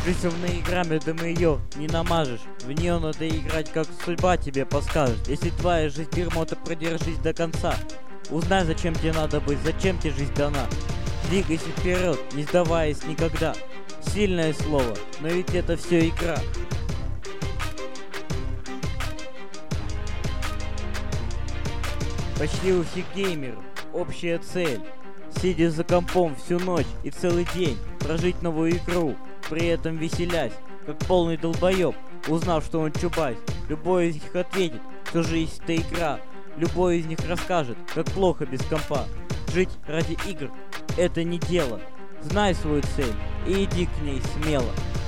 Жизнь играми, да мы ее не намажешь. В нее надо играть, как судьба тебе подскажет. Если твоя жизнь дерьмо, то продержись до конца. Узнай, зачем тебе надо быть, зачем тебе жизнь дана. Двигайся вперед, не сдаваясь никогда. Сильное слово, но ведь это все игра. Почти у всех геймеров общая цель. Сидя за компом всю ночь и целый день, прожить новую игру, при этом веселясь, как полный долбоеб, узнав, что он чубайс. Любой из них ответит, что жизнь это игра. Любой из них расскажет, как плохо без компа. Жить ради игр — это не дело. Знай свою цель и иди к ней смело.